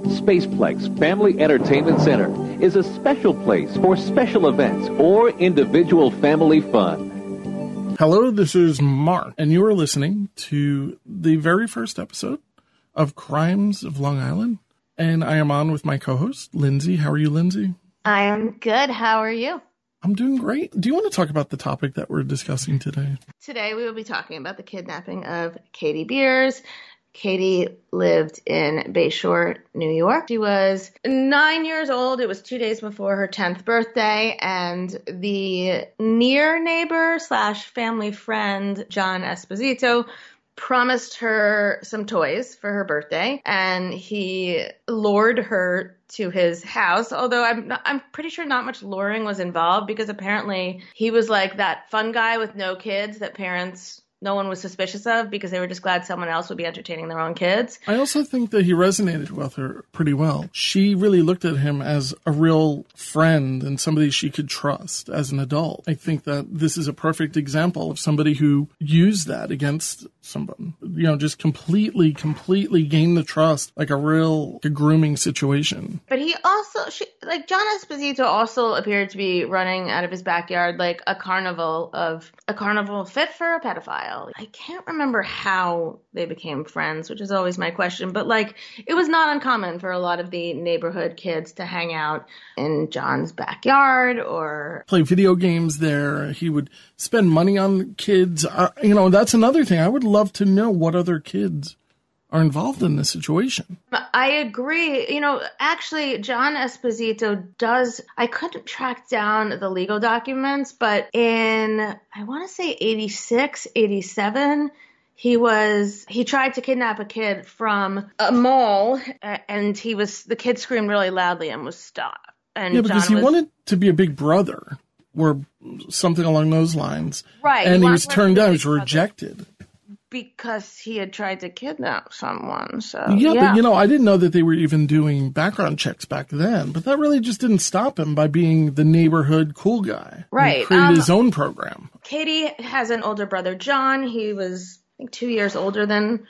Spaceplex Family Entertainment Center is a special place for special events or individual family fun. Hello, this is Mark, and you are listening to the very first episode of Crimes of Long Island. And I am on with my co-host, Lindsay. How are you, Lindsay? I am good. How are you? I'm doing great. Do you want to talk about the topic that we're discussing today? Today we will be talking about the kidnapping of Katie Beers. Katie lived in Bayshore, New York. She was 9 years old. It was 2 days before her 10th birthday, and the near neighbor / family friend, John Esposito, promised her some toys for her birthday, and he lured her to his house, although I'm pretty sure not much luring was involved, because apparently he was like that fun guy with no kids that no one was suspicious of, because they were just glad someone else would be entertaining their own kids. I also think that he resonated with her pretty well. She really looked at him as a real friend and somebody she could trust as an adult. I think that this is a perfect example of somebody who used that against someone. You know, just completely gained the trust, like a grooming situation. But he also, John Esposito also appeared to be running out of his backyard like a carnival fit for a pedophile. I can't remember how they became friends, which is always my question. But it was not uncommon for a lot of the neighborhood kids to hang out in John's backyard or play video games there. He would spend money on kids. That's another thing. I would love to know what other kids are involved in this situation. I agree. Actually, John Esposito I couldn't track down the legal documents, but in, I want to say 86, 87, he tried to kidnap a kid from a mall, and the kid screamed really loudly and was stopped. And yeah, because he wanted to be a big brother or something along those lines. Right. And he was turned down. He was rejected. Because he had tried to kidnap someone. So yeah, but I didn't know that they were even doing background checks back then. But that really just didn't stop him by being the neighborhood cool guy. Right. He created his own program. Katie has an older brother, John. He was, I think, 2 years older than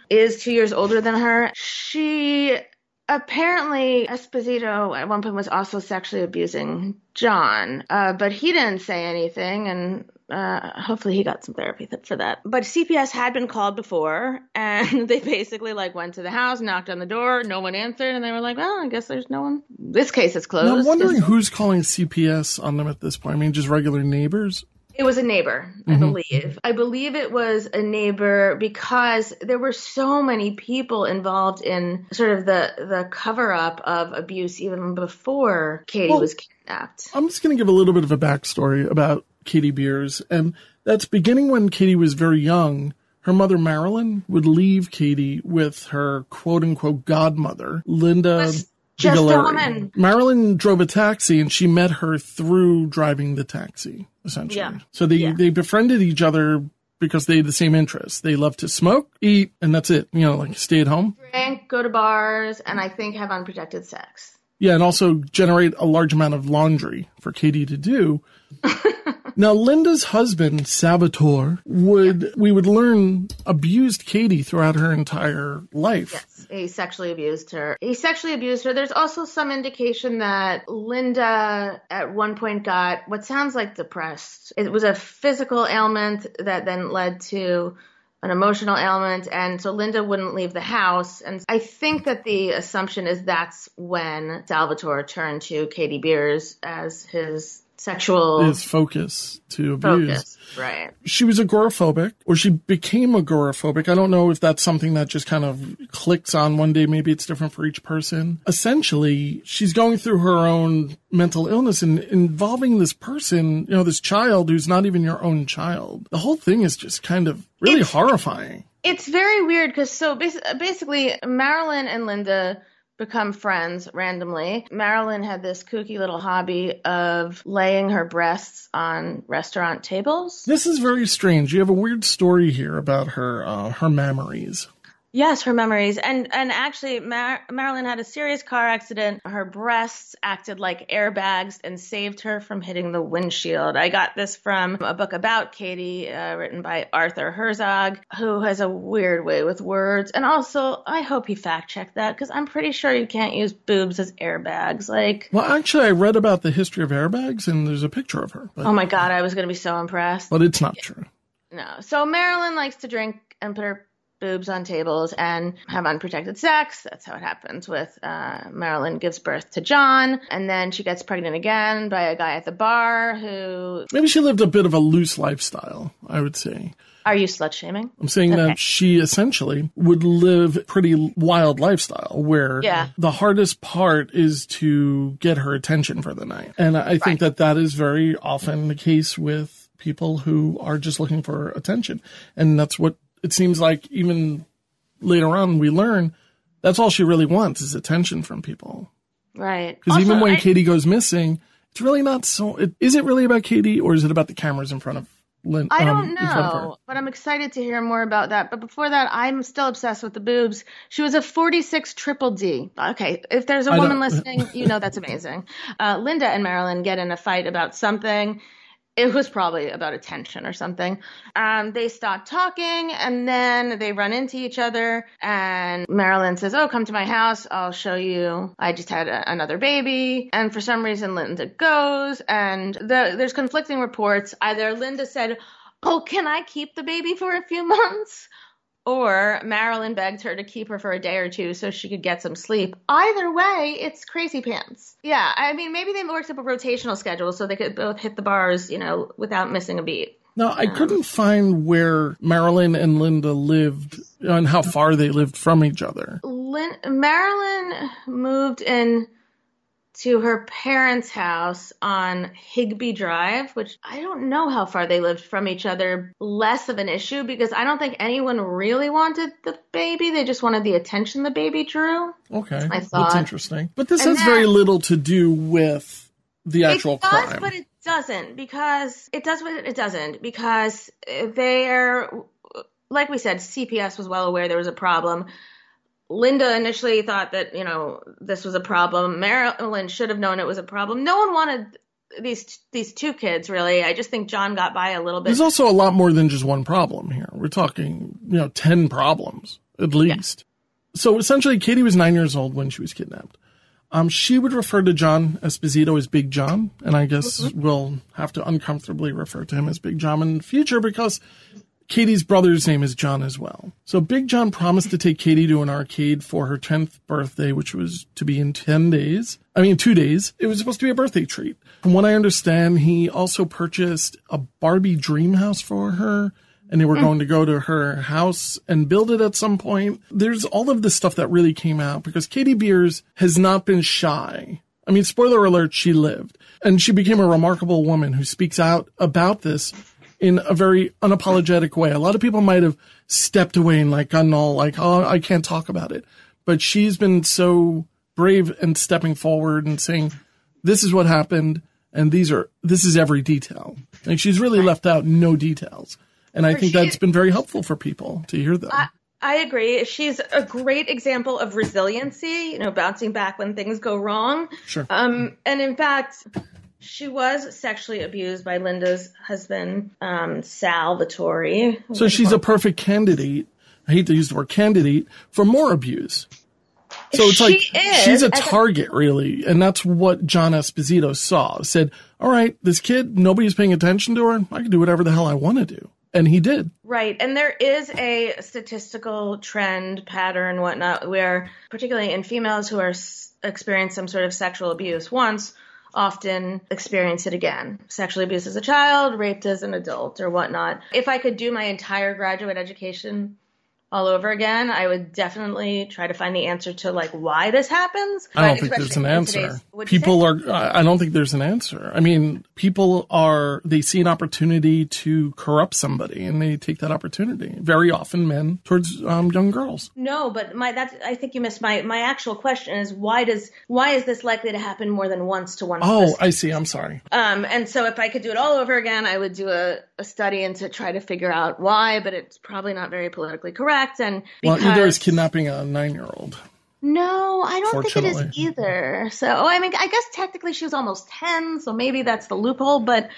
her. She apparently, Esposito at one point was also sexually abusing John, but he didn't say anything, and hopefully he got some therapy for that. But CPS had been called before, and they basically went to the house, knocked on the door, no one answered, and they were like, well, I guess there's no one. This case is closed. Now, I'm wondering who's calling CPS on them at this point. I mean, just regular neighbors? It was a neighbor, I believe. I believe it was a neighbor because there were so many people involved in sort of the cover-up of abuse even before Katie was kidnapped. I'm just going to give a little bit of a backstory about Katie Beers, and that's beginning when Katie was very young. Her mother, Marilyn, would leave Katie with her quote-unquote godmother, Linda Just Bigalari. a woman. Marilyn drove a taxi, and she met her through driving the taxi, essentially. Yeah. So they befriended each other because they had the same interests. They love to smoke, eat, and that's it. Stay at home. Drink, go to bars, and I think have unprotected sex. Yeah, and also generate a large amount of laundry for Katie to do. Now, Linda's husband, Salvatore, we would learn, abused Katie throughout her entire life. Yes, he sexually abused her. There's also some indication that Linda at one point got what sounds like depressed. It was a physical ailment that then led to an emotional ailment, and so Linda wouldn't leave the house. And I think that the assumption is that's when Salvatore turned to Katie Beers as his focus to abuse. Right. She was agoraphobic, or she became agoraphobic. I don't know if that's something that just kind of clicks on one day. Maybe it's different for each person. Essentially, she's going through her own mental illness and involving this person, this child who's not even your own child. The whole thing is just kind of really horrifying. It's very weird because basically Marilyn and Linda become friends randomly. Marilyn had this kooky little hobby of laying her breasts on restaurant tables. This is very strange. You have a weird story here about her memories. Yes, her memories. And actually, Marilyn had a serious car accident. Her breasts acted like airbags and saved her from hitting the windshield. I got this from a book about Katie, written by Arthur Herzog, who has a weird way with words. And also, I hope he fact-checked that, because I'm pretty sure you can't use boobs as airbags. Well, actually, I read about the history of airbags, and there's a picture of her. Oh my God, I was going to be so impressed. But it's not true. No. So Marilyn likes to drink and put her boobs on tables and have unprotected sex. That's how it happens with Marilyn gives birth to John, and then she gets pregnant again by a guy at the bar who... Maybe she lived a bit of a loose lifestyle, I would say. Are you slut-shaming? I'm saying that she essentially would live a pretty wild lifestyle where the hardest part is to get her attention for the night. And I think that is very often the case with people who are just looking for attention. And that's what it seems like even later on we learn that's all she really wants is attention from people. Right. Because even when Katie goes missing, it's really not so... Is it really about Katie, or is it about the cameras in front of Lynn? I don't know, but I'm excited to hear more about that. But before that, I'm still obsessed with the boobs. She was a 46 triple D. Okay, if there's a woman listening, you know that's amazing. Linda and Marilyn get in a fight about something. It was probably about attention or something. They stop talking, and then they run into each other, and Marilyn says, oh, come to my house. I'll show you. I just had another baby. And for some reason, Linda goes, and there's conflicting reports. Either Linda said, oh, can I keep the baby for a few months? Or Marilyn begged her to keep her for a day or two so she could get some sleep. Either way, it's crazy pants. Yeah, I mean, maybe they worked up a rotational schedule so they could both hit the bars, without missing a beat. No, I couldn't find where Marilyn and Linda lived and how far they lived from each other. Marilyn moved in to her parents' house on Higbee Drive, which I don't know how far they lived from each other. Less of an issue because I don't think anyone really wanted the baby. They just wanted the attention the baby drew. Okay, that's interesting. But this has very little to do with the actual crime. It does, but it doesn't because they're, like we said, CPS was well aware there was a problem. Linda initially thought that, this was a problem. Marilyn should have known it was a problem. No one wanted these two kids, really. I just think John got by a little bit. There's also a lot more than just one problem here. We're talking, 10 problems, at least. Yeah. So essentially, Katie was 9 years old when she was kidnapped. She would refer to John Esposito as Big John, and I guess we'll have to uncomfortably refer to him as Big John in the future because Katie's brother's name is John as well. So Big John promised to take Katie to an arcade for her 10th birthday, which was to be in 2 days. It was supposed to be a birthday treat. From what I understand, he also purchased a Barbie dream house for her, and they were going to go to her house and build it at some point. There's all of this stuff that really came out because Katie Beers has not been shy. I mean, spoiler alert, she lived. And she became a remarkable woman who speaks out about this in a very unapologetic way. A lot of people might have stepped away and gone all oh, I can't talk about it. But she's been so brave and stepping forward and saying, this is what happened, and this is every detail. She's really left out no details. And I think that's been very helpful for people to hear them. I agree. She's a great example of resiliency, bouncing back when things go wrong. Sure. And in fact, she was sexually abused by Linda's husband, Sal Vittori. So she's a perfect candidate. I hate to use the word candidate for more abuse. So it's she's a target, really. And that's what John Esposito saw. Said, all right, this kid, nobody's paying attention to her. I can do whatever the hell I want to do. And he did. Right. And there is a statistical trend, pattern, whatnot, where particularly in females who are experience some sort of sexual abuse once, often experience it again. Sexually abused as a child, raped as an adult, or whatnot. If I could do my entire graduate education all over again, I would definitely try to find the answer to why this happens. I don't think there's an answer. I don't think there's an answer. I mean, they see an opportunity to corrupt somebody and they take that opportunity. Very often men towards young girls. No, but I think you missed my actual question is why is this likely to happen more than once to one person? I see. I'm sorry. And so if I could do it all over again, I would do a a study into try to figure out why, but it's probably not very politically correct. And well, either is kidnapping a 9-year-old. No, I don't think it is either. So, I mean, I guess technically she was almost 10, so maybe that's the loophole. But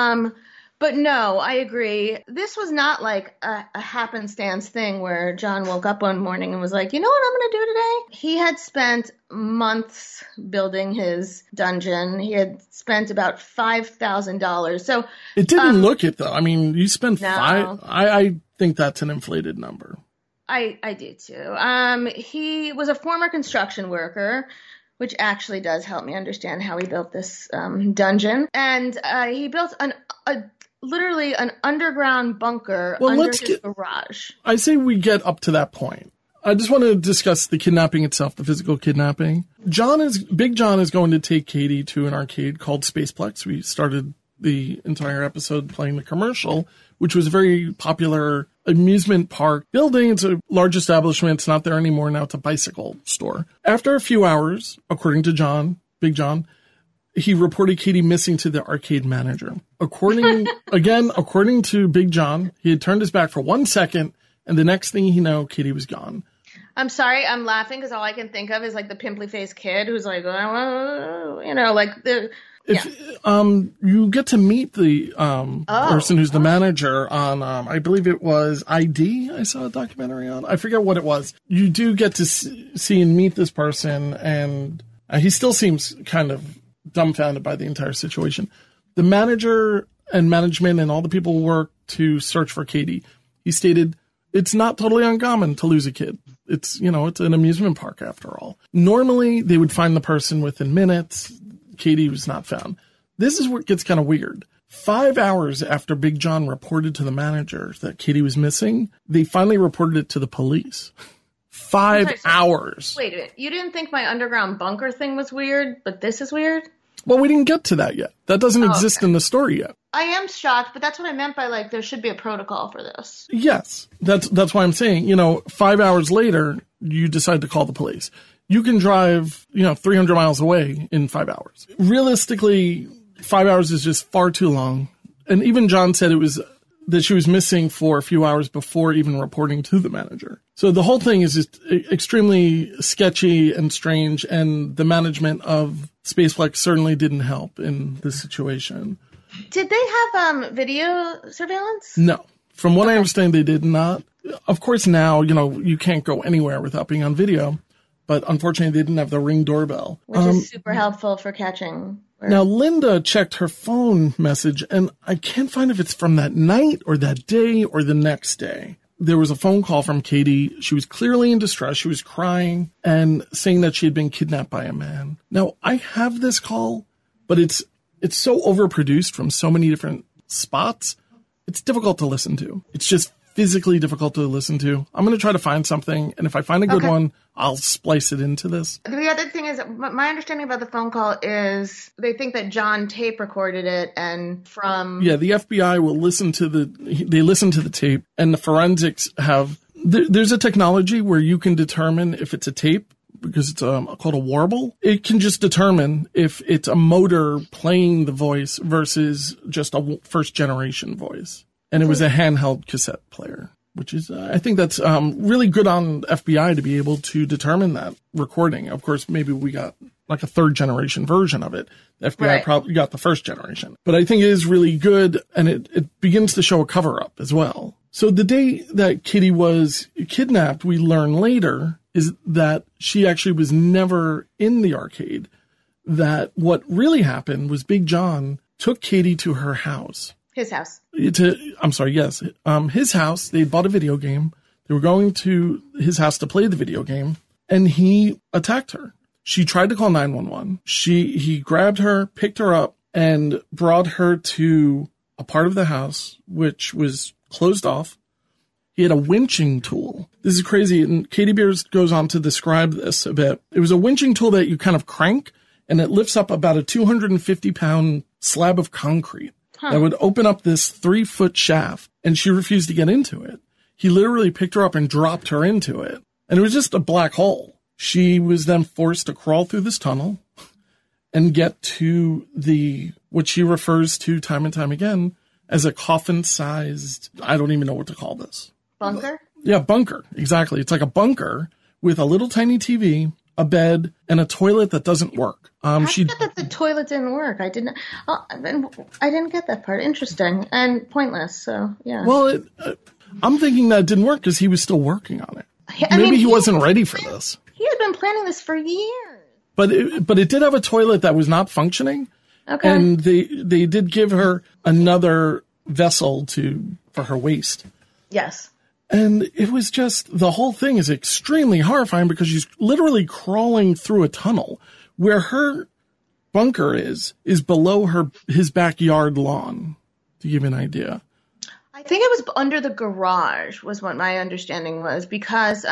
no, I agree. This was not like a happenstance thing where John woke up one morning and was like, you know what I'm going to do today? He had spent months building his dungeon. He had spent about $5,000. So it didn't look it though. I mean, you spent I think that's an inflated number. I do too. He was a former construction worker, which actually does help me understand how he built this dungeon. And he built literally an underground bunker under his garage. I say we get up to that point. I just want to discuss the kidnapping itself, the physical kidnapping. Big John is going to take Katie to an arcade called Spaceplex. We started the entire episode playing the commercial, which was a very popular amusement park building. It's a large establishment. It's not there anymore. Now it's a bicycle store. After a few hours, according to Big John, he reported Katie missing to the arcade manager. According to Big John, he had turned his back for 1 second, and the next thing you know, Katie was gone. I'm sorry, I'm laughing because all I can think of is like the pimply faced kid who's like, like the. You get to meet the person who's the manager on, I believe it was ID. I saw a documentary on. I forget what it was. You do get to see and meet this person, and he still seems kind of dumbfounded by the entire situation. The manager and management and all the people who work to search for Katie, he stated, it's not totally uncommon to lose a kid. It's an amusement park after all. Normally, they would find the person within minutes. Katie was not found. This is where it gets kind of weird. 5 hours after Big John reported to the manager that Katie was missing, they finally reported it to the police. 5 hours. Wait a minute. You didn't think my underground bunker thing was weird, but this is weird? Well, we didn't get to that yet. That doesn't exist in the story yet. I am shocked, but that's what I meant by there should be a protocol for this. Yes. That's why I'm saying, 5 hours later, you decide to call the police. You can drive, 300 miles away in 5 hours. Realistically, 5 hours is just far too long. And even John said that she was missing for a few hours before even reporting to the manager. So the whole thing is just extremely sketchy and strange, and the management of Spaceplex certainly didn't help in this situation. Did they have video surveillance? No. From what I understand, they did not. Of course, now, you can't go anywhere without being on video. But unfortunately, they didn't have the Ring doorbell. Which is super helpful for catching. Now, Linda checked her phone message, and I can't find if it's from that night or that day or the next day. There was a phone call from Katie. She was clearly in distress. She was crying and saying that she had been kidnapped by a man. Now, I have this call, but it's so overproduced from so many different spots. It's difficult to listen to. It's just physically difficult to listen to. I'm going to try to find something, and if I find a good one, I'll splice it into this. The other thing is, my understanding about the phone call is they think that John tape recorded it, and from... Yeah, the FBI will listen to the tape, and the forensics have... There's a technology where you can determine if it's a tape, because it's called a warble. It can just determine if it's a motor playing the voice versus just a first-generation voice. And it was a handheld cassette player, which is, I think that's really good on FBI to be able to determine that recording. Of course, maybe we got like a third-generation version of it. The FBI probably got the first generation. But I think it is really good, and it begins to show a cover-up as well. So the day that Kitty was kidnapped, we learn later, is that she actually was never in the arcade. That what really happened was Big John took Katie to her house. His house. His house. They bought a video game. They were going to his house to play the video game, and he attacked her. She tried to call 911. He grabbed her, picked her up, and brought her to a part of the house which was closed off. He had a winching tool. This is crazy, and Katie Beers goes on to describe this a bit. It was a winching tool that you kind of crank, and it lifts up about a 250-pound slab of concrete. That would open up this 3-foot shaft, and she refused to get into it. He literally picked her up and dropped her into it, and it was just a black hole. She was then forced to crawl through this tunnel and get to what she refers to time and time again as a coffin-sized, I don't even know what to call this. Bunker? Yeah, bunker. Exactly. It's like a bunker with a little tiny TV, a bed, and a toilet that doesn't work. I thought that the toilet didn't work. I didn't get that part. Interesting and pointless. So yeah. Well, I'm thinking that it didn't work because he was still working on it. Maybe he wasn't ready for this. He had been planning this for years. But it did have a toilet that was not functioning. Okay. And they did give her another vessel for her waste. Yes. And it was just, the whole thing is extremely horrifying because she's literally crawling through a tunnel where her bunker is below his backyard lawn, to give you an idea. I think it was under the garage was what my understanding was because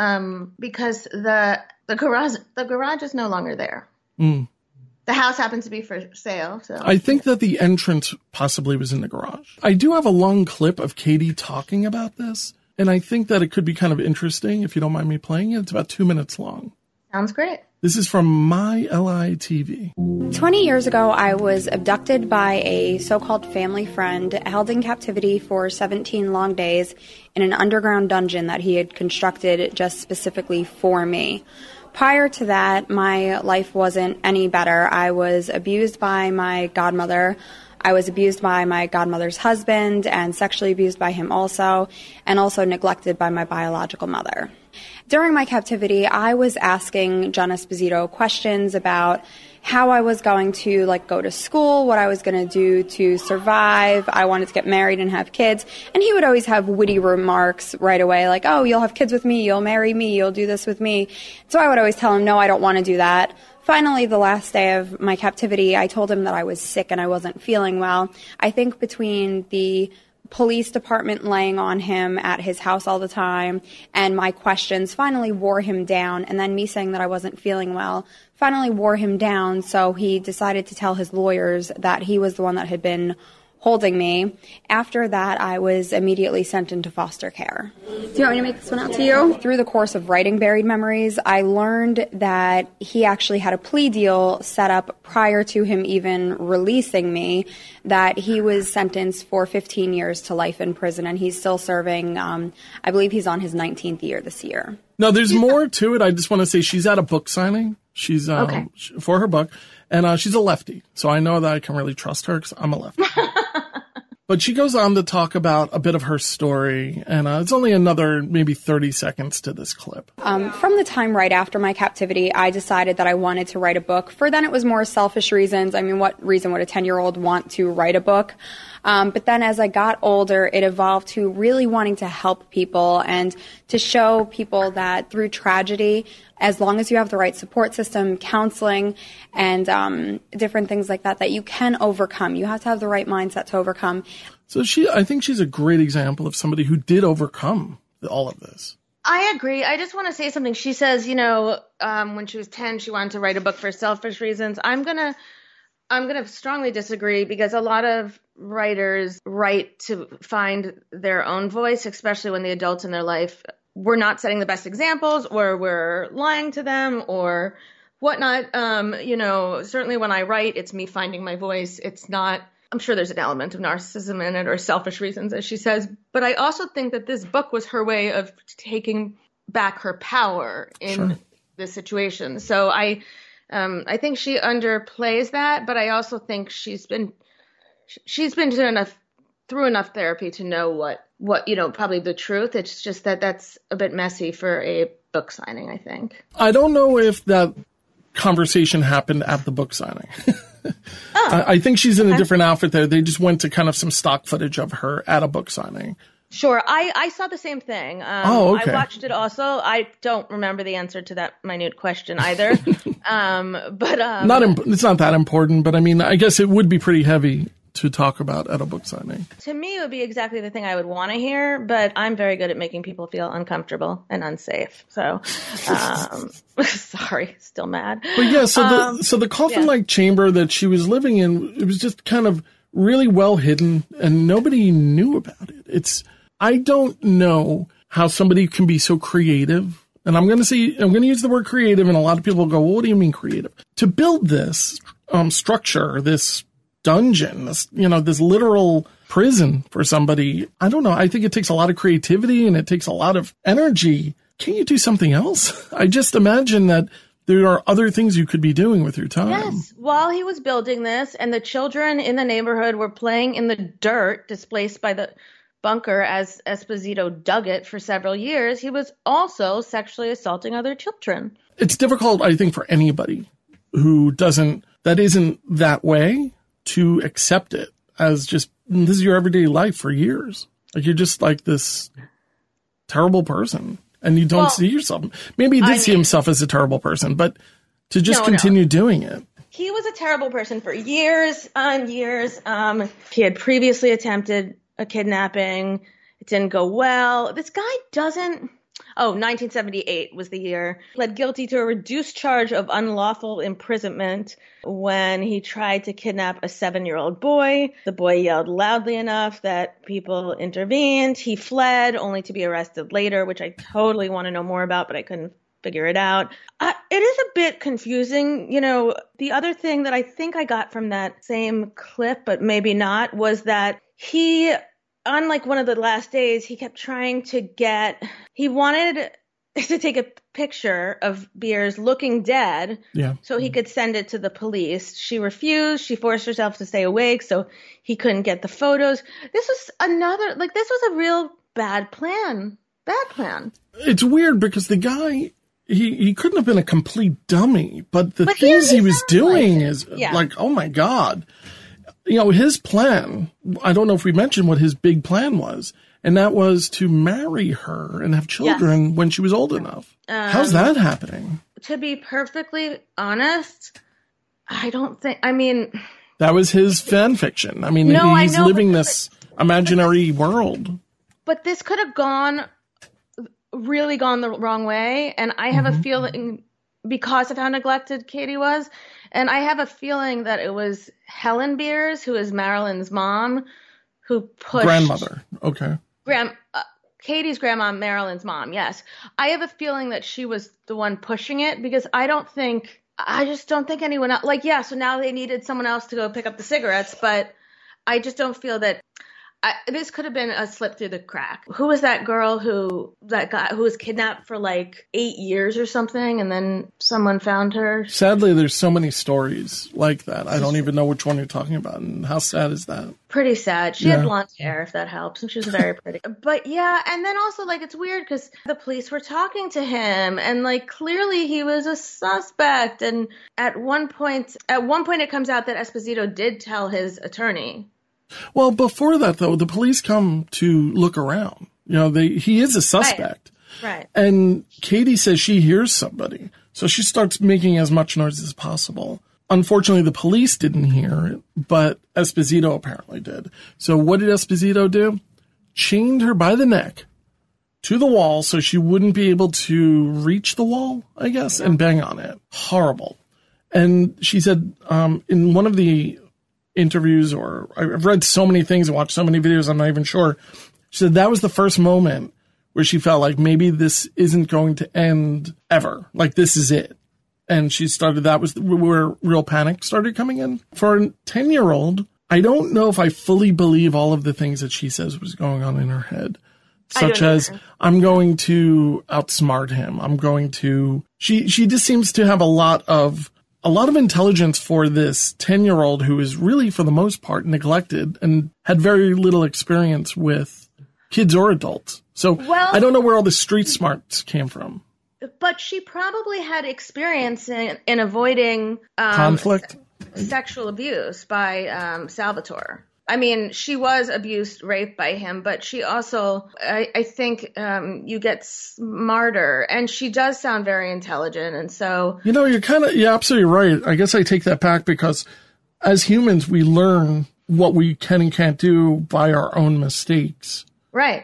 the garage is no longer there. Mm. The house happened to be for sale. So I think that the entrance possibly was in the garage. I do have a long clip of Katie talking about this. And I think that it could be kind of interesting if you don't mind me playing it. It's about 2 minutes long. Sounds great. This is from My LI TV. 20 years ago, I was abducted by a so-called family friend, held in captivity for 17 long days in an underground dungeon that he had constructed just specifically for me. Prior to that, my life wasn't any better. I was abused by my godmother. I was abused by my godmother's husband and sexually abused by him also, and also neglected by my biological mother. During my captivity, I was asking John Esposito questions about how I was going to go to school, what I was going to do to survive. I wanted to get married and have kids. And he would always have witty remarks right away, like, oh, you'll have kids with me, you'll marry me, you'll do this with me. So I would always tell him, no, I don't want to do that. Finally, the last day of my captivity, I told him that I was sick and I wasn't feeling well. I think between the police department laying on him at his house all the time and my questions finally wore him down, and then me saying that I wasn't feeling well finally wore him down, so he decided to tell his lawyers that he was the one that had been holding me. After that, I was immediately sent into foster care. Do you want me to make this one out to you? Through the course of writing Buried Memories, I learned that he actually had a plea deal set up prior to him even releasing me, that he was sentenced for 15 years to life in prison, and he's still serving, I believe he's on his 19th year this year. No, there's more to it. I just want to say she's at a book signing. She's for her book, and she's a lefty, so I know that I can really trust her because I'm a lefty. But she goes on to talk about a bit of her story, and it's only another maybe 30 seconds to this clip. From the time right after my captivity, I decided that I wanted to write a book. For then, it was more selfish reasons. I mean, what reason would a 10-year-old want to write a book? But then as I got older, it evolved to really wanting to help people and to show people that through tragedy, as long as you have the right support system, counseling, and different things like that, that you can overcome. You have to have the right mindset to overcome. So I think she's a great example of somebody who did overcome all of this. I agree. I just want to say something. She says, when she was 10, she wanted to write a book for selfish reasons. I'm gonna strongly disagree, because a lot of writers write to find their own voice, especially when the adults in their life we're not setting the best examples, or we're lying to them, or whatnot. Certainly when I write, it's me finding my voice. It's not, I'm sure there's an element of narcissism in it, or selfish reasons, as she says. But I also think that this book was her way of taking back her power in this situation. So I think she underplays that, but I also think she's been through enough therapy to know what probably the truth. It's just that that's a bit messy for a book signing, I think. I don't know if that conversation happened at the book signing. I think she's in a different outfit there. They just went to kind of some stock footage of her at a book signing. Sure. I saw the same thing. Okay. I watched it also. I don't remember the answer to that minute question either. It's not that important, but I mean, I guess it would be pretty heavy to talk about at a book signing. To me, it would be exactly the thing I would want to hear, but I'm very good at making people feel uncomfortable and unsafe. So, sorry, still mad. But yeah, so the coffin-like chamber that she was living in, it was just kind of really well hidden, and nobody knew about it. I don't know how somebody can be so creative, and I'm going to use the word creative, and a lot of people go, well, what do you mean creative? To build this structure, this dungeon, this literal prison for somebody. I don't know. I think it takes a lot of creativity and it takes a lot of energy. Can't you do something else? I just imagine that there are other things you could be doing with your time. Yes. While he was building this and the children in the neighborhood were playing in the dirt displaced by the bunker as Esposito dug it for several years, he was also sexually assaulting other children. It's difficult, I think, for anybody who isn't that way to accept it as just, this is your everyday life for years. Like, you're just like this terrible person and you don't see yourself. Maybe he did see himself as a terrible person, but to just continue doing it. He was a terrible person for years on years. He had previously attempted a kidnapping. It didn't go well. This guy doesn't... 1978 was the year. Pled guilty to a reduced charge of unlawful imprisonment when he tried to kidnap a 7-year-old boy. The boy yelled loudly enough that people intervened. He fled, only to be arrested later, which I totally want to know more about, but I couldn't figure it out. It is a bit confusing. The other thing that I think I got from that same clip, but maybe not, was that he... Unlike one of the last days, he kept trying to he wanted to take a picture of Beers looking dead so he could send it to the police. She refused. She forced herself to stay awake so he couldn't get the photos. This was this was a real bad plan. It's weird because the guy, he couldn't have been a complete dummy, but the things he was doing is like, oh my God. His plan, I don't know if we mentioned what his big plan was, and that was to marry her and have children when she was old enough. How's that happening? To be perfectly honest, I don't think, that was his fan fiction. He's living this imaginary world. But this could have really gone the wrong way, and I have a feeling, because of how neglected Katie was, and I have a feeling that it was Helen Beers, who is Marilyn's mom, who pushed... Grandmother, okay. Katie's grandma, Marilyn's mom, yes. I have a feeling that she was the one pushing it because I just don't think anyone else... so now they needed someone else to go pick up the cigarettes, but I just don't feel that... this could have been a slip through the crack. Who was that girl that guy who was kidnapped for 8 years or something, and then someone found her? Sadly, there's so many stories like that. I don't even know which one you're talking about, and how sad is that? Pretty sad. She had blonde hair, if that helps, and she was very pretty. But and then also, it's weird because the police were talking to him, and, clearly he was a suspect, and at one point it comes out that Esposito did tell his attorney. Well, before that, though, the police come to look around. He is a suspect. Right. And Katie says she hears somebody. So she starts making as much noise as possible. Unfortunately, the police didn't hear it, but Esposito apparently did. So what did Esposito do? Chained her by the neck to the wall so she wouldn't be able to reach the wall, I guess, and bang on it. Horrible. And she said in one of the interviews, or I've read so many things and watched so many videos, I'm not even sure. She said that was the first moment where she felt like maybe this isn't going to end ever. This is it. And that was where real panic started coming in. For a 10-year-old, I don't know if I fully believe all of the things that she says was going on in her head. Such as, I'm going to outsmart him. She just seems to have a lot of intelligence for this 10-year-old who is really, for the most part, neglected and had very little experience with kids or adults. So I don't know where all the street smarts came from. But she probably had experience in avoiding conflict, sexual abuse by Salvatore. She was abused, raped by him, but she also, I think, you get smarter, and she does sound very intelligent, and so... You're absolutely right. I guess I take that back because as humans, we learn what we can and can't do by our own mistakes. Right.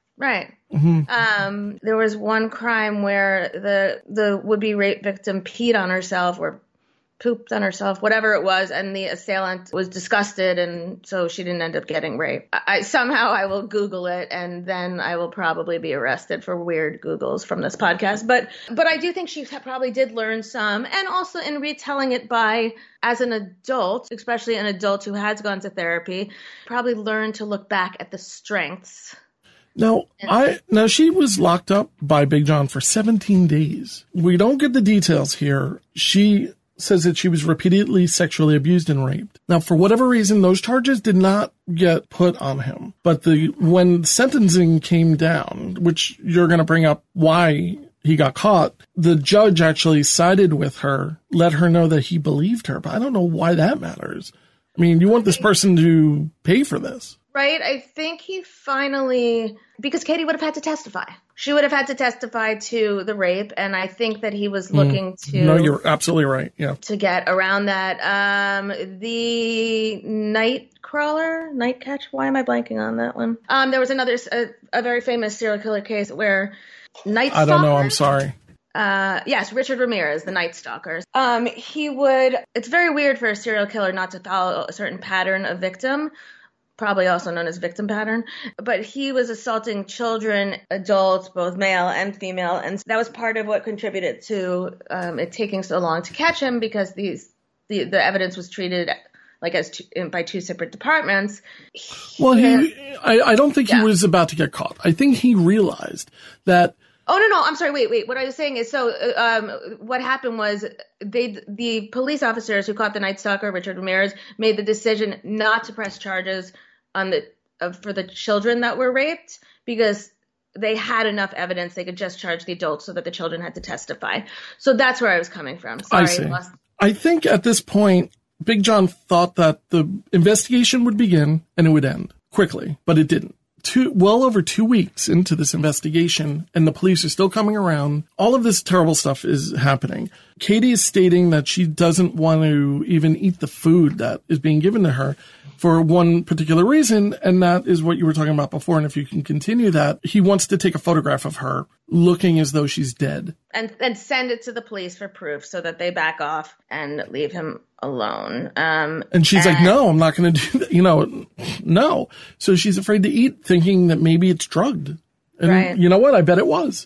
Mm-hmm. There was one crime where the would-be rape victim peed on herself or pooped on herself, whatever it was, and the assailant was disgusted, and so she didn't end up getting raped. I will Google it, and then I will probably be arrested for weird Googles from this podcast. But I do think she probably did learn some, and also in retelling it as an adult, especially an adult who has gone to therapy, probably learned to look back at the strengths. Now she was locked up by Big John for 17 days. We don't get the details here. She says that she was repeatedly sexually abused and raped. Now, for whatever reason, those charges did not get put on him. But when sentencing came down, which you're going to bring up why he got caught, the judge actually sided with her, let her know that he believed her. But I don't know why that matters. I mean, you want this person to pay for this. Right. I think he finally, because Katie would have had to testify. She would have had to testify to the rape. And I think that he was looking to. No, you're absolutely right. Yeah. To get around that. The night catch. Why am I blanking on that one? There was another, a very famous serial killer case where Night Stalker. I don't know. I'm sorry. Yes, Richard Ramirez, the Night Stalker. It's very weird for a serial killer not to follow a certain pattern of victim, probably also known as victim pattern, but he was assaulting children, adults, both male and female, and that was part of what contributed to it taking so long to catch him, because the evidence was treated like by two separate departments. I don't think he was about to get caught. I think he realized that. Oh, no, I'm sorry. Wait. What I was saying is, what happened was the police officers who caught the Night Stalker, Richard Ramirez, made the decision not to press charges for the children that were raped, because they had enough evidence. They could just charge the adults so that the children had to testify. So that's where I was coming from. Sorry. I see. I think at this point, Big John thought that the investigation would begin and it would end quickly, but it didn't. Well over 2 weeks into this investigation, and the police are still coming around. All of this terrible stuff is happening. Katie is stating that she doesn't want to even eat the food that is being given to her for one particular reason, and that is what you were talking about before. And if you can continue that, he wants to take a photograph of her looking as though she's dead. And send it to the police for proof so that they back off and leave him alone. And she's like, no, I'm not going to do that. No. So she's afraid to eat, thinking that maybe it's drugged. And right. You know what? I bet it was.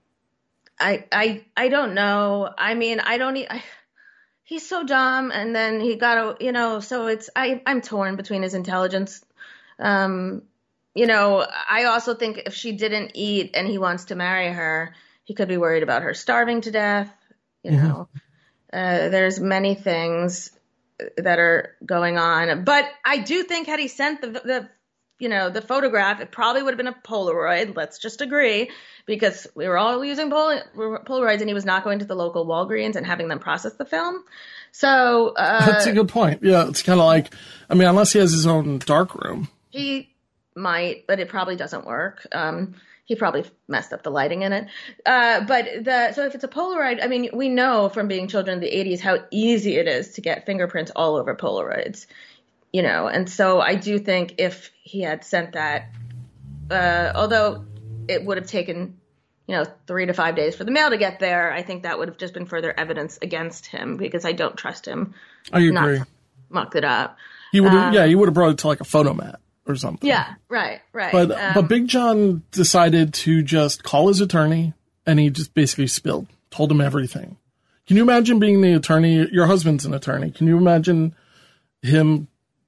I don't know. I mean, he's so dumb, and then he got so I'm torn between his intelligence. I also think if she didn't eat and he wants to marry her, he could be worried about her starving to death. There's many things that are going on, but I do think had he sent the photograph, it probably would have been a Polaroid. Let's just agree, because we were all using Polaroids, and he was not going to the local Walgreens and having them process the film. So that's a good point. Yeah, it's kind of like, unless he has his own dark room. He might, but it probably doesn't work. He probably messed up the lighting in it. So if it's a Polaroid, we know from being children in the 80s how easy it is to get fingerprints all over Polaroids, and so I do think if he had sent that, although it would have taken, 3 to 5 days for the mail to get there, I think that would have just been further evidence against him, because I don't trust him. I agree. Not to muck it up. He would have, he would have brought it to like a photomat or something. Yeah, right. But Big John decided to just call his attorney, and he just basically told him everything. Can you imagine being the attorney? Your husband's an attorney. Can you imagine him?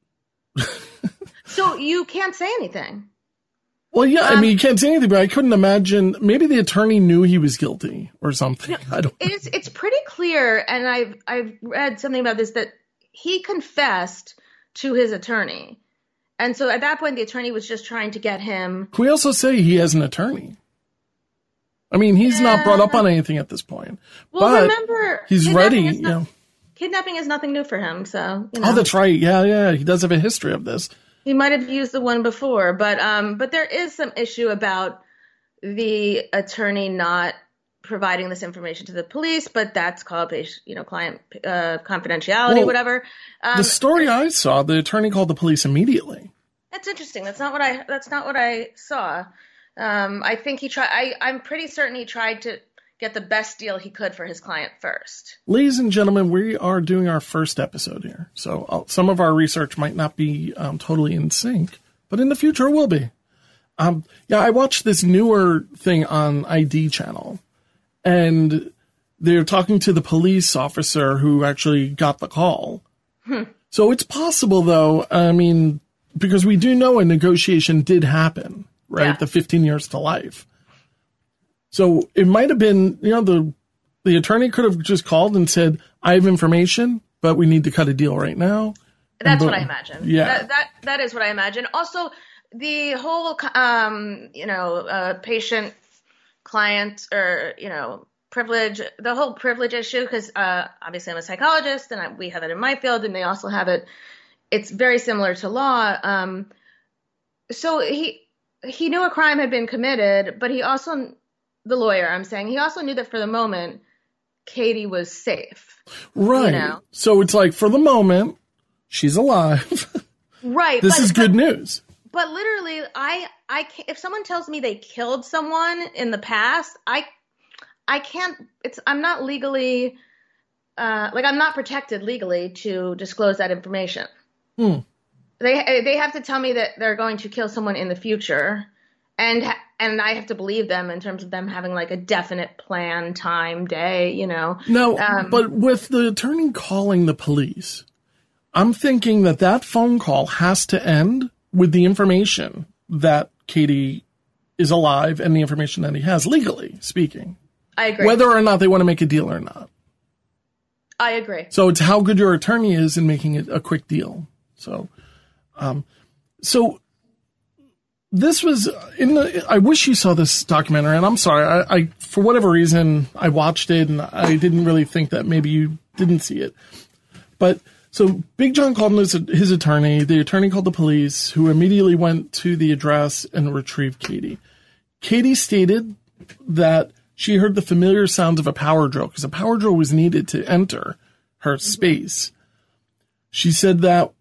So you can't say anything. Well, yeah, you can't say anything, but I couldn't imagine. Maybe the attorney knew he was guilty or something. I don't. It's pretty clear, and I've read something about this, that he confessed to his attorney. And so at that point, the attorney was just trying to get him. Can we also say he has an attorney? He's not brought up on anything at this point. Well, but remember, he's ready. Kidnapping is nothing new for him. So. Oh, that's right. Yeah. He does have a history of this. He might have used the one before, but there is some issue about the attorney not providing this information to the police, but that's called, client confidentiality, whatever. The story I saw, the attorney called the police immediately. That's interesting. That's not what I saw. I think he tried. I'm pretty certain he tried to get the best deal he could for his client first. Ladies and gentlemen, we are doing our first episode here. So some of our research might not be totally in sync, but in the future it will be. I watched this newer thing on ID Channel, and they're talking to the police officer who actually got the call. So it's possible, though, I mean, because we do know a negotiation did happen, right? Yeah. The 15 years to life. So it might have been, the attorney could have just called and said, I have information, but we need to cut a deal right now. That's what I imagine. Yeah. That is what I imagine. Also, the whole, patient client or, privilege, the whole privilege issue, because obviously I'm a psychologist and we have it in my field and they also have it. It's very similar to law. So he knew a crime had been committed, but he also, the lawyer, I'm saying, he also knew that for the moment, Katie was safe. Right. So it's like, for the moment, she's alive. Right. This is good news. But literally, if someone tells me they killed someone in the past, I can't, I'm not legally, I'm not protected legally to disclose that information. They have to tell me that they're going to kill someone in the future, and I have to believe them in terms of them having like a definite plan, time, day, No, but with the attorney calling the police, I'm thinking that phone call has to end with the information that Katie is alive and the information that he has, legally speaking. I agree. Whether or not they want to make a deal or not. I agree. So it's how good your attorney is in making it a quick deal. So, this was I wish you saw this documentary, and I'm sorry, I for whatever reason, I watched it and I didn't really think that maybe you didn't see it. But so Big John called his attorney. The attorney called the police, who immediately went to the address and retrieved Katie. Katie stated that she heard the familiar sounds of a power drill because a power drill was needed to enter her space. She said that,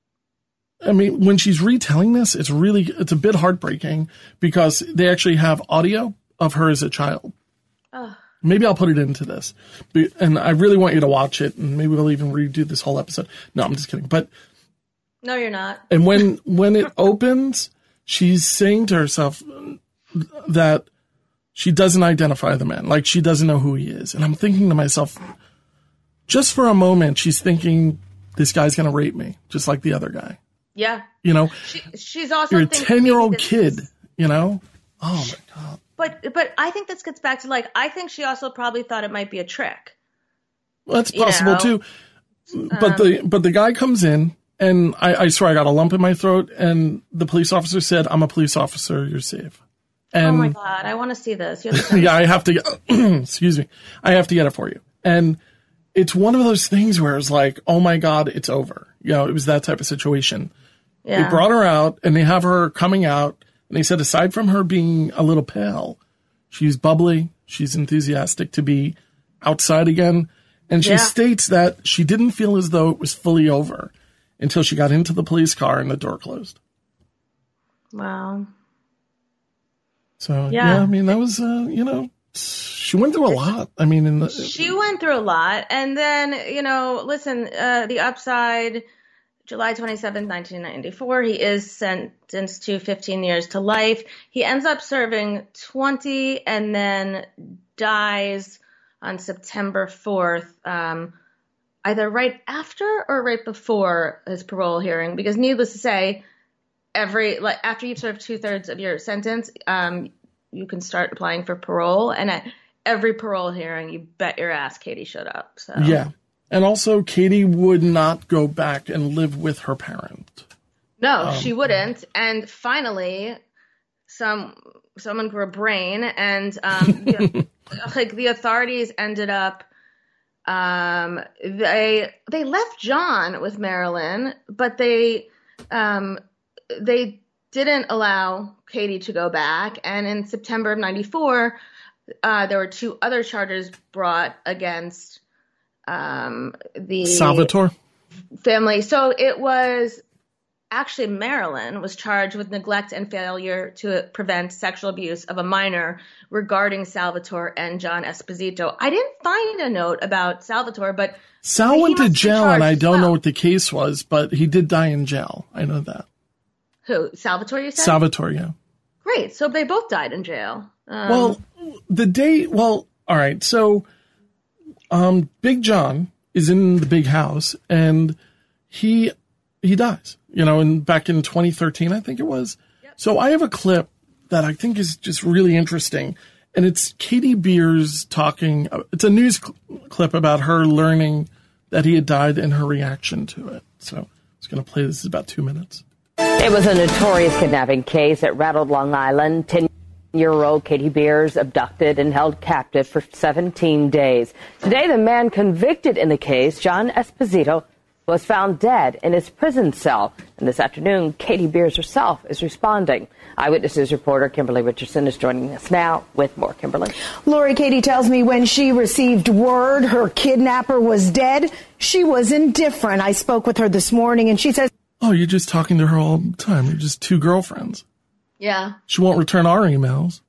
I mean, when she's retelling this, it's a bit heartbreaking because they actually have audio of her as a child. Maybe I'll put it into this. And I really want you to watch it, and maybe we'll even redo this whole episode. No, I'm just kidding. But no, you're not. And when it opens, she's saying to herself that she doesn't identify the man. Like, she doesn't know who he is. And I'm thinking to myself, just for a moment, she's thinking, this guy's going to rape me, just like the other guy. Yeah. She's also you're a 10-year-old kid, Oh, my God. But I think this gets back to, I think she also probably thought it might be a trick. Well, that's possible, too. But the guy comes in, and I swear I got a lump in my throat, and the police officer said, I'm a police officer, you're safe. And, oh my God, I want to see this. Yeah, I have to excuse me. I have to get it for you. And it's one of those things where it's like, oh my God, it's over. It was that type of situation. Yeah. They brought her out and they have her coming out, and they said aside from her being a little pale, she's bubbly, she's enthusiastic to be outside again. And she states that she didn't feel as though it was fully over until she got into the police car and the door closed. Wow. So, yeah, I mean, that was, she went through a lot. I mean, she went through a lot. And then, listen, the upside, July 27th, 1994, he is sentenced to 15 years to life. He ends up serving 20 and then dies on September 4th, either right after or right before his parole hearing, because needless to say, after you've served 2/3 of your sentence, you can start applying for parole. And at every parole hearing, you bet your ass Katie showed up. So. Yeah. And also, Katie would not go back and live with her parent. No, she wouldn't. And finally, someone grew a brain, and the authorities ended up. They left John with Marilyn, but they didn't allow Katie to go back. And in September of 94, there were 2 other charges brought against the Salvatore family. So it was actually Marilyn was charged with neglect and failure to prevent sexual abuse of a minor regarding Salvatore and John Esposito. I didn't find a note about Salvatore, but Sal went to jail, and I don't know what the case was, but he did die in jail. I know that. Who? Salvatore, you said? Salvatore, yeah. Great. So they both died in jail. All right. So Big John is in the big house, and he dies, back in 2013, I think it was. Yep. So I have a clip that I think is just really interesting. And it's Katie Beers talking. It's a news clip about her learning that he had died and her reaction to it. So I was going to play this. It's about 2 minutes. It was a notorious kidnapping case that rattled Long Island. 10-year-old Katie Beers abducted and held captive for 17 days. Today, the man convicted in the case, John Esposito, was found dead in his prison cell. And this afternoon, Katie Beers herself is responding. Eyewitness News reporter Kimberly Richardson is joining us now with more. Kimberly. Lori, Katie tells me when she received word her kidnapper was dead, she was indifferent. I spoke with her this morning, and she says, "Oh, you're just talking to her all the time. You're just two girlfriends." Yeah. She won't return our emails.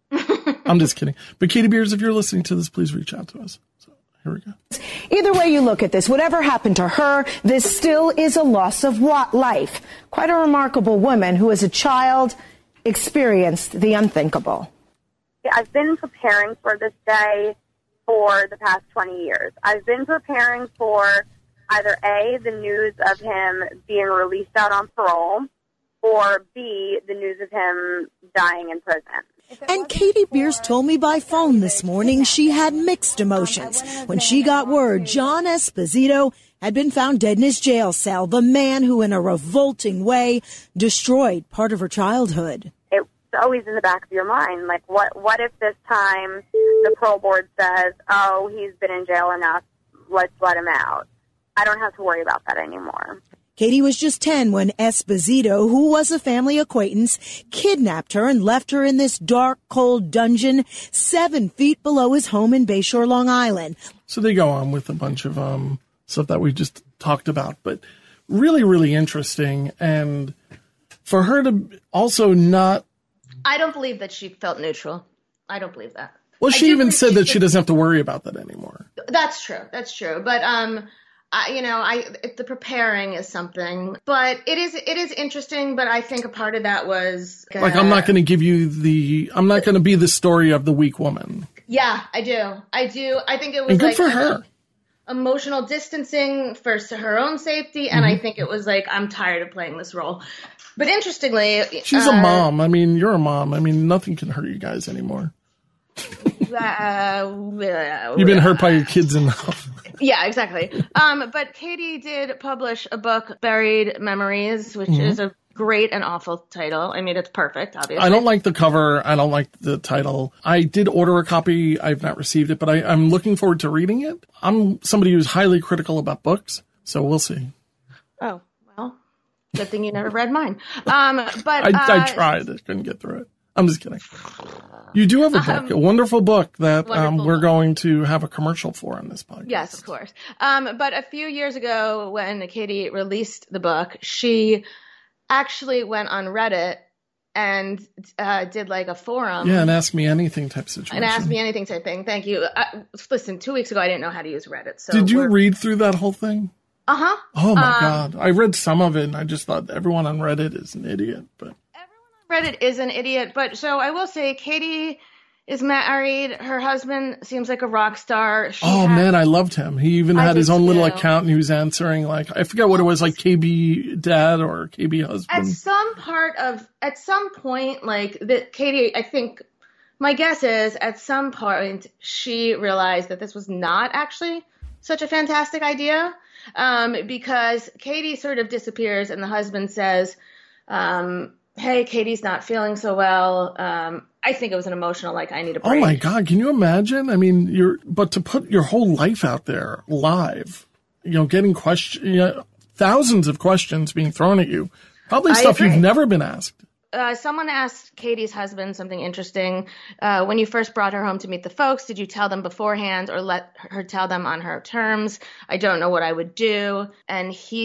I'm just kidding. But Katie Beers, if you're listening to this, please reach out to us. Here we go. Either way you look at this, whatever happened to her, this still is a loss of life. Quite a remarkable woman who, as a child, experienced the unthinkable. I've been preparing for this day for the past 20 years. I've been preparing for either A, the news of him being released out on parole, or B, the news of him dying in prison. And Katie Beers told me by phone this morning she had mixed emotions when she got word John Esposito had been found dead in his jail cell, the man who in a revolting way destroyed part of her childhood. It's always in the back of your mind, like what if this time the parole board says, oh, he's been in jail enough, let's let him out. I don't have to worry about that anymore. Katie was just 10 when Esposito, who was a family acquaintance, kidnapped her and left her in this dark, cold dungeon 7 feet below his home in Bayshore, Long Island. So they go on with a bunch of stuff that we just talked about, but really, really interesting. And for her to also not... I don't believe that she felt neutral. I don't believe that. Well, she even said that she doesn't have to worry about that anymore. That's true. But the preparing is something, but it is interesting. But I think a part of that was I'm not going to give you I'm not going to be the story of the weak woman. Yeah, I do. I think it was and good for her. Emotional distancing for her own safety, and I think it was like, I'm tired of playing this role. But interestingly, she's a mom. I mean, you're a mom. I mean, nothing can hurt you guys anymore. You've been hurt by your kids enough. Yeah, exactly. But Katie did publish a book, Buried Memories, which is a great and awful title. I mean, it's perfect, obviously. I don't like the cover. I don't like the title. I did order a copy. I've not received it, but I'm looking forward to reading it. I'm somebody who's highly critical about books, so we'll see. Oh, well, good thing you never read mine. But I tried. I couldn't get through it. I'm just kidding. You do have a book, a wonderful book that we're going to have a commercial for on this podcast. Yes, of course. But a few years ago when Katie released the book, she actually went on Reddit and did like a forum. Yeah, and Ask Me Anything type situation. An Ask Me Anything type thing. Thank you. Listen, 2 weeks ago I didn't know how to use Reddit. So did you read through that whole thing? Uh-huh. Oh, my God. I read some of it, and I just thought everyone on Reddit is an idiot. But everyone on Reddit is an idiot. But so I will say Katie is married. Her husband seems like a rock star. Man, I loved him. He even had his own little account, and he was answering, like, I forget what it was, like KB dad or KB husband. At some point, like, that Katie, I think, my guess is, at some point, she realized that this was not actually such a fantastic idea, because Katie sort of disappears, and the husband says, hey, Katie's not feeling so well. I think it was an emotional, like, I need a break. Oh, my God. Can you imagine? I mean, but to put your whole life out there live, getting thousands of questions being thrown at you, probably stuff you've never been asked. someone asked Katie's husband something interesting. When you first brought her home to meet the folks, did you tell them beforehand or let her tell them on her terms? I don't know what I would do. And he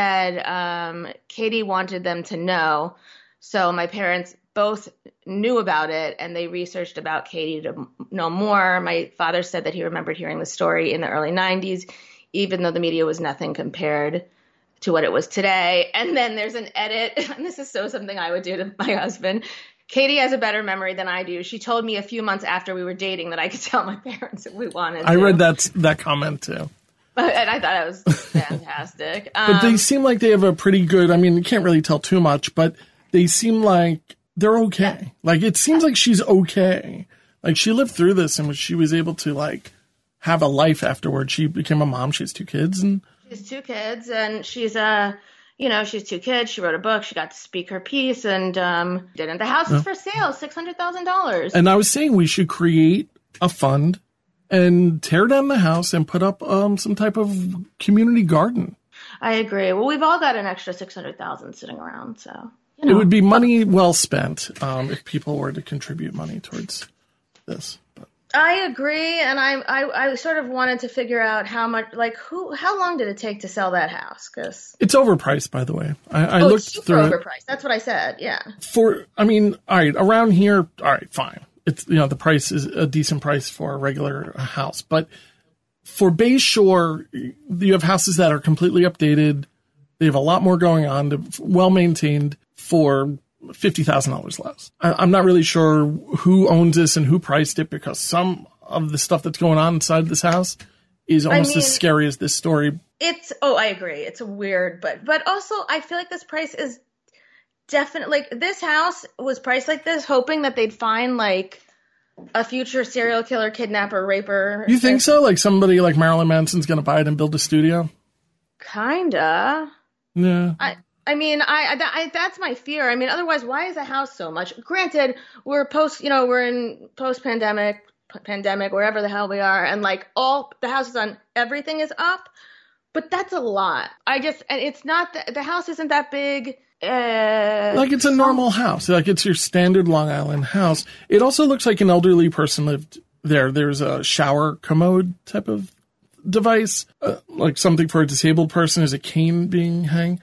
said Katie wanted them to know. So my parents both knew about it, and they researched about Katie to know more. My father said that he remembered hearing the story in the early 90s, even though the media was nothing compared to what it was today. And then there's an edit, and this is so something I would do to my husband. Katie has a better memory than I do. She told me a few months after we were dating that I could tell my parents if we wanted to. I read that comment too. And I thought it was fantastic. But they seem like they have a pretty good, I mean, you can't really tell too much, but they seem like they're okay. Yeah. Like, it seems like she's okay. Like, she lived through this and she was able to, like, have a life afterwards. She became a mom. She has 2 kids. And she has 2 kids, and she's she has 2 kids. She wrote a book. She got to speak her piece, and didn't. The house is for sale, $600,000. And I was saying we should create a fund and tear down the house and put up some type of community garden. I agree. Well, we've all got an extra $600,000 sitting around, so. It would be money well spent if people were to contribute money towards this. But. I agree, and I sort of wanted to figure out how much, like, how long did it take to sell that house? Because it's overpriced, by the way. I looked it's through overpriced. That's what I said. Yeah. All right, around here, all right, fine. It's the price is a decent price for a regular house, but for Bay Shore, you have houses that are completely updated. They have a lot more going on. They're well maintained for $50,000 less. I'm not really sure who owns this and who priced it, because some of the stuff that's going on inside this house is almost as scary as this story. I agree. It's weird, but also I feel like this price is definitely, like, this house was priced like this, hoping that they'd find like a future serial killer, kidnapper, raper. You think so? Like somebody like Marilyn Manson's going to buy it and build a studio? Kinda. Yeah. I mean, that's my fear. I mean, otherwise, why is the house so much? Granted, we're in post-pandemic, wherever the hell we are, and like all the houses on everything is up, but that's a lot. And it's not, the house isn't that big. Like it's a normal house. Like it's your standard Long Island house. It also looks like an elderly person lived there. There's a shower commode type of device, like something for a disabled person. There's a cane being hung.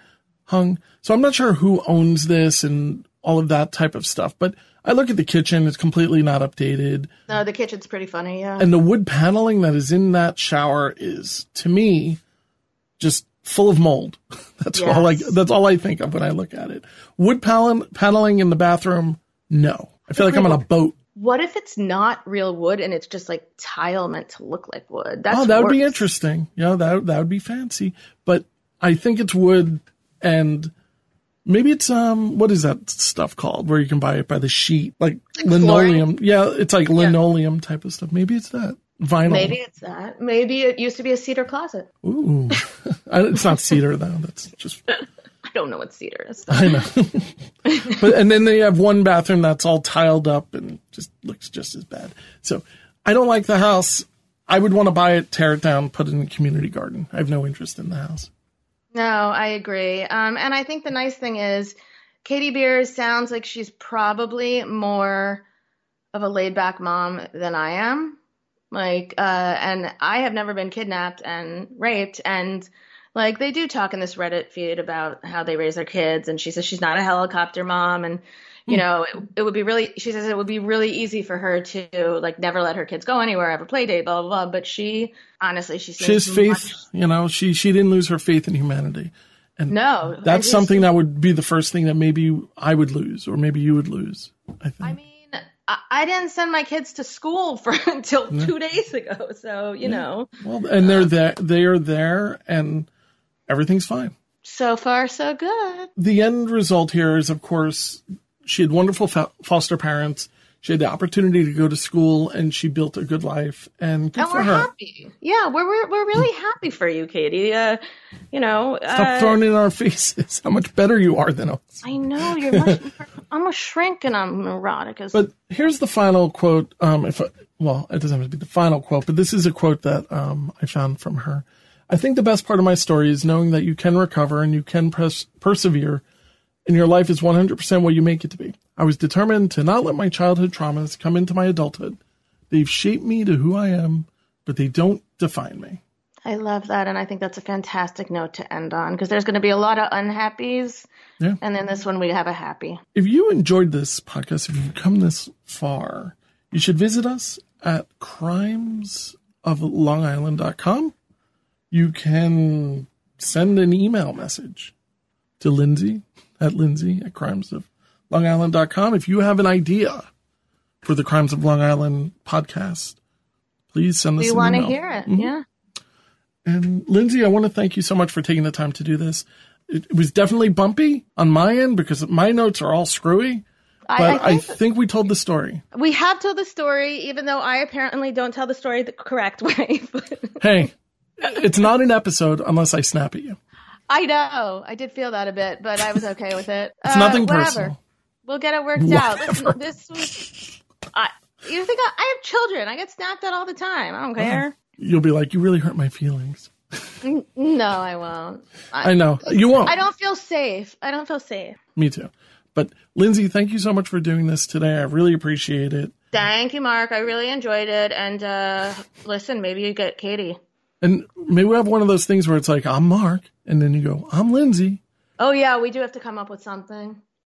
So I'm not sure who owns this and all of that type of stuff. But I look at the kitchen. It's completely not updated. No, the kitchen's pretty funny, yeah. And the wood paneling that is in that shower is, to me, just full of mold. That's all I think of when I look at it. Wood paneling in the bathroom, no. I feel like I'm on a boat. What if it's not real wood and it's just like tile meant to look like wood? That would be interesting. Yeah, that would be fancy. But I think it's wood. And maybe it's, what is that stuff called where you can buy it by the sheet? Like linoleum. Flooring? Yeah, it's like linoleum type of stuff. Maybe it's that. Vinyl. Maybe it's that. Maybe it used to be a cedar closet. Ooh. It's not cedar, though. That's just... I don't know what cedar is. I know. And then they have one bathroom that's all tiled up and just looks just as bad. So I don't like the house. I would want to buy it, tear it down, put it in a community garden. I have no interest in the house. No, I agree. And I think the nice thing is Katie Beers sounds like she's probably more of a laid back mom than I am. Like, and I have never been kidnapped and raped. And like, they do talk in this Reddit feed about how they raise their kids. And she says she's not a helicopter mom. And, you know, it would be really, she says it would be really easy for her to like never let her kids go anywhere, have a play date, blah, blah, blah. But she has faith, you know, she didn't lose her faith in humanity. And no, that's something that would be the first thing that maybe I would lose, or maybe you would lose, I think. I mean, I didn't send my kids to school until 2 days ago. So, you know. Well, and they are there and everything's fine. So far, so good. The end result here is, of course, she had wonderful foster parents. She had the opportunity to go to school, and she built a good life. And good for her. Happy. Yeah, we're really happy for you, Katie. You know, stop throwing in our faces how much better you are than us. I know you're. I'm a shrink and I'm neurotic. But here's the final quote. It doesn't have to be the final quote, but this is a quote that I found from her. I think the best part of my story is knowing that you can recover and you can persevere. and your life is 100% what you make it to be. I was determined to not let my childhood traumas come into my adulthood. They've shaped me to who I am, but they don't define me. I love that, and I think that's a fantastic note to end on, because there's going to be a lot of unhappies, and then this one we have a happy. If you enjoyed this podcast, if you've come this far, you should visit us at crimesoflongisland.com. You can send an email message to Lindsay at crimesoflongisland.com. If you have an idea for the Crimes of Long Island podcast, please send us an email. We want to hear it, yeah. And Lindsay, I want to thank you so much for taking the time to do this. It was definitely bumpy on my end because my notes are all screwy, but I think we told the story. We have told the story, even though I apparently don't tell the story the correct way. Hey, it's not an episode unless I snap at you. I know. I did feel that a bit, but I was okay with it. It's nothing personal. We'll get it worked out. Listen, this was... you think I have children. I get snapped at all the time. I don't care. You'll be like, you really hurt my feelings. No, I won't. I know. You won't. I don't feel safe. Me too. But Lindsay, thank you so much for doing this today. I really appreciate it. Thank you, Mark. I really enjoyed it. And listen, maybe you get Katie. And maybe we have one of those things where it's like, I'm Mark. And then you go, I'm Lindsay. Oh, yeah. We do have to come up with something.